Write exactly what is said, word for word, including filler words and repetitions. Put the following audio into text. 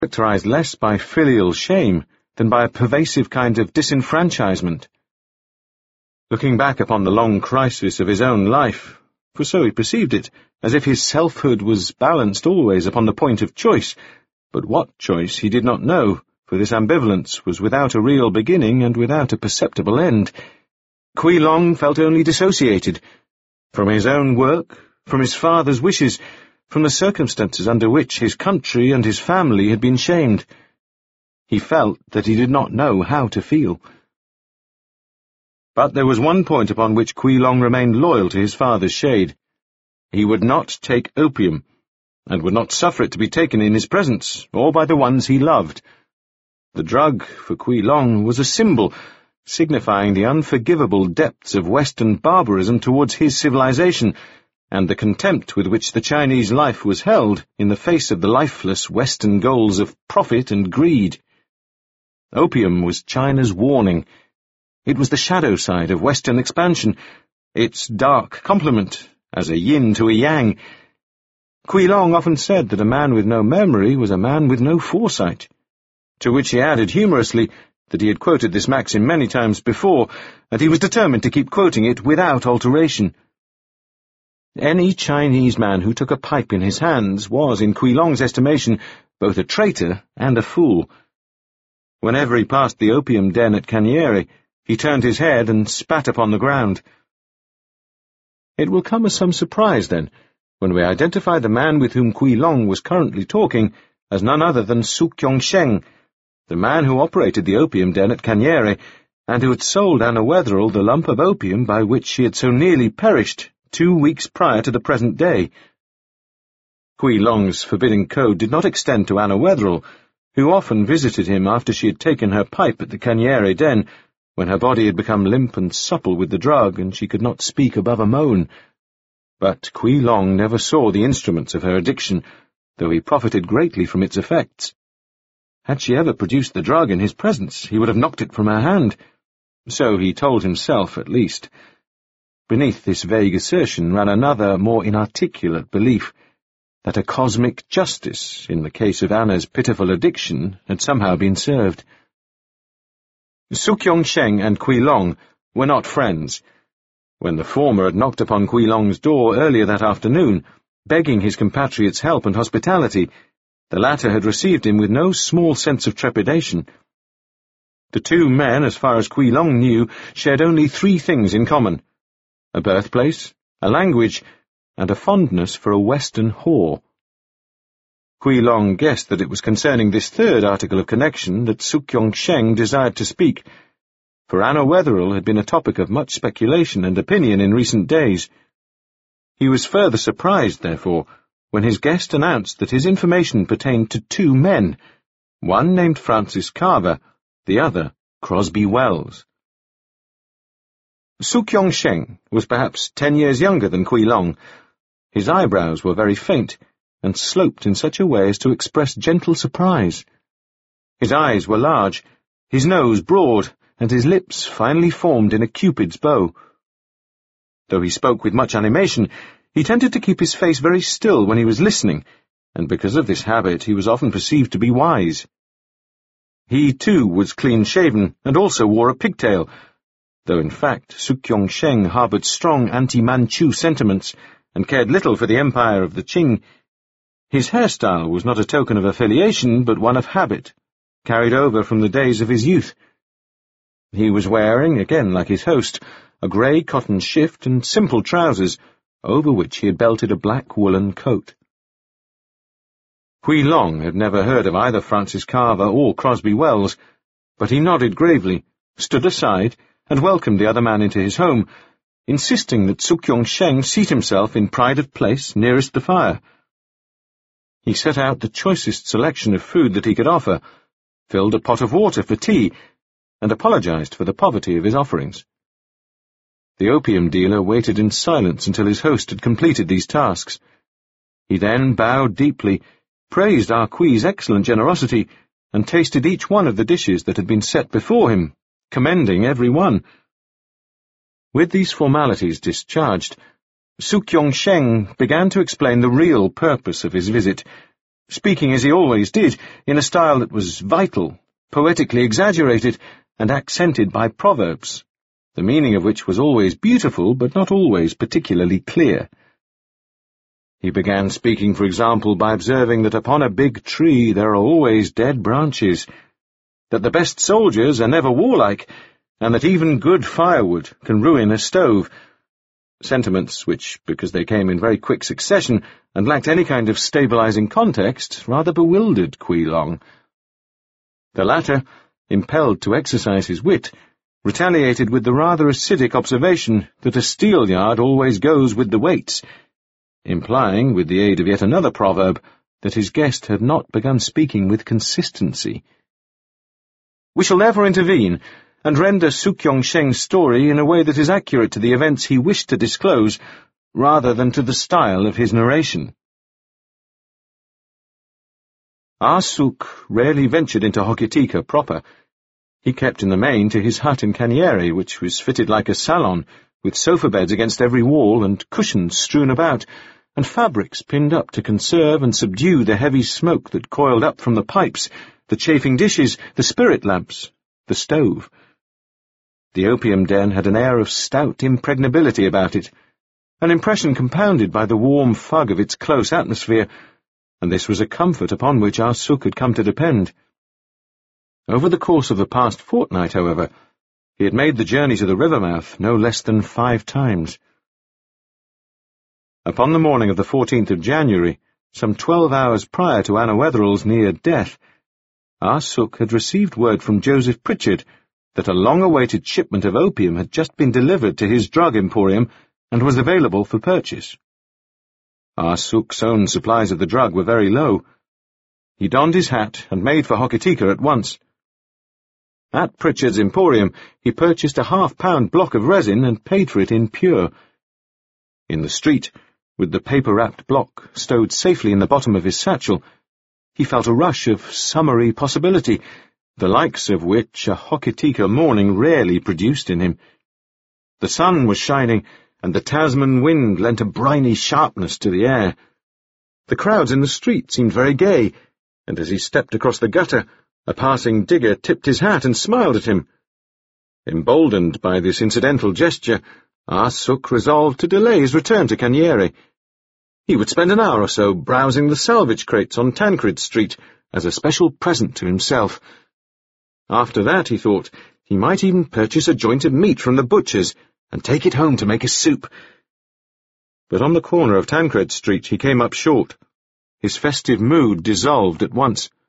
characterized less by filial shame than by a pervasive kind of disenfranchisement. Looking back upon the long crisis of his own life, for so he perceived it, as if his selfhood was balanced always upon the point of choice, but what choice he did not know, for this ambivalence was without a real beginning and without a perceptible end. Qui Long felt only dissociated, from his own work, from his father's wishes, from the circumstances under which his country and his family had been shamed. He felt that he did not know how to feel. But there was one point upon which Qui Long remained loyal to his father's shade. He would not take opium, and would not suffer it to be taken in his presence, or by the ones he loved. The drug, for Qui Long, was a symbol, signifying the unforgivable depths of Western barbarism towards his civilization, and the contempt with which the Chinese life was held in the face of the lifeless Western goals of profit and greed. Opium was China's warning. It was the shadow side of Western expansion, its dark complement, as a yin to a yang. Qui Long often said that a man with no memory was a man with no foresight, to which he added humorously that he had quoted this maxim many times before, and he was determined to keep quoting it without alteration. Any Chinese man who took a pipe in his hands was, in Qui Long's estimation, both a traitor and a fool. Whenever he passed the opium den at Kanyeri, he turned his head and spat upon the ground. It will come as some surprise, then, when we identify the man with whom Qui Long was currently talking as none other than Su Kyong-sheng, the man who operated the opium den at Kanyeri, and who had sold Anna Wetherell the lump of opium by which she had so nearly perished two weeks prior to the present day. Qui Long's forbidding code did not extend to Anna Wetherell, who often visited him after she had taken her pipe at the Kanyeri den, when her body had become limp and supple with the drug, and she could not speak above a moan. But Qui Long never saw the instruments of her addiction, though he profited greatly from its effects. Had she ever produced the drug in his presence, he would have knocked it from her hand. So he told himself, at least. Beneath this vague assertion ran another, more inarticulate belief, that a cosmic justice, in the case of Anna's pitiful addiction, had somehow been served. Su Kyong-sheng and Qui Long were not friends. When the former had knocked upon Qui Long's door earlier that afternoon, begging his compatriot's help and hospitality, the latter had received him with no small sense of trepidation. The two men, as far as Qui Long knew, shared only three things in common: a birthplace, a language, and a fondness for a Western whore. Qui Long guessed that it was concerning this third article of connection that Su Kyong-sheng desired to speak, for Anna Wetherell had been a topic of much speculation and opinion in recent days. He was further surprised, therefore, when his guest announced that his information pertained to two men, one named Francis Carver, the other Crosby Wells. Su Kyong-sheng was perhaps ten years younger than Qui Long. His eyebrows were very faint, and sloped in such a way as to express gentle surprise. His eyes were large, his nose broad, and his lips finely formed in a cupid's bow. Though he spoke with much animation, he tended to keep his face very still when he was listening, and because of this habit he was often perceived to be wise. He, too, was clean-shaven, and also wore a pigtail, though in fact Su Kyong-sheng harboured strong anti-Manchu sentiments, and cared little for the empire of the Qing. His hairstyle was not a token of affiliation, but one of habit, carried over from the days of his youth. He was wearing, again like his host, a grey cotton shift and simple trousers, over which he had belted a black woolen coat. Qui Long had never heard of either Francis Carver or Crosby Wells, but he nodded gravely, stood aside, and welcomed the other man into his home, insisting that Su Kyong-sheng seat himself in pride of place nearest the fire. He set out the choicest selection of food that he could offer, filled a pot of water for tea, and apologized for the poverty of his offerings. The opium dealer waited in silence until his host had completed these tasks. He then bowed deeply, praised Ah Kui's excellent generosity, and tasted each one of the dishes that had been set before him, commending every one. With these formalities discharged, Su Kyong-sheng began to explain the real purpose of his visit, speaking as he always did, in a style that was vital, poetically exaggerated, and accented by proverbs, the meaning of which was always beautiful but not always particularly clear. He began speaking, for example, by observing that upon a big tree there are always dead branches, that the best soldiers are never warlike, and that even good firewood can ruin a stove, sentiments which, because they came in very quick succession and lacked any kind of stabilizing context, rather bewildered Quy Long. The latter, impelled to exercise his wit, retaliated with the rather acidic observation that a steelyard always goes with the weights, implying, with the aid of yet another proverb, that his guest had not begun speaking with consistency. We shall therefore intervene, and render Sukyong Sheng's story in a way that is accurate to the events he wished to disclose, rather than to the style of his narration. Ah Suk rarely ventured into Hokitika proper. He kept in the main to his hut in Kanyeri, which was fitted like a salon, with sofa beds against every wall and cushions strewn about, and fabrics pinned up to conserve and subdue the heavy smoke that coiled up from the pipes, the chafing dishes, the spirit lamps, the stove. The opium den had an air of stout impregnability about it, an impression compounded by the warm fug of its close atmosphere, and this was a comfort upon which Ah Suk had come to depend. Over the course of the past fortnight, however, he had made the journey to the river mouth no less than five times. Upon the morning of the fourteenth of January, some twelve hours prior to Anna Wetherell's near death, Ah Suk had received word from Joseph Pritchard that a long-awaited shipment of opium had just been delivered to his drug emporium and was available for purchase. Ah Suk's own supplies of the drug were very low. He donned his hat and made for Hokitika at once. At Pritchard's emporium he purchased a half-pound block of resin and paid for it in pure. In the street, with the paper-wrapped block stowed safely in the bottom of his satchel, he felt a rush of summery possibility, the likes of which a Hokitika morning rarely produced in him. The sun was shining, and the Tasman wind lent a briny sharpness to the air. The crowds in the street seemed very gay, and as he stepped across the gutter, a passing digger tipped his hat and smiled at him. Emboldened by this incidental gesture, Ah Suk resolved to delay his return to Kanyeri. He would spend an hour or so browsing the salvage crates on Tancred Street as a special present to himself. After that, he thought, he might even purchase a joint of meat from the butcher's and take it home to make a soup. But on the corner of Tancred Street he came up short. His festive mood dissolved at once.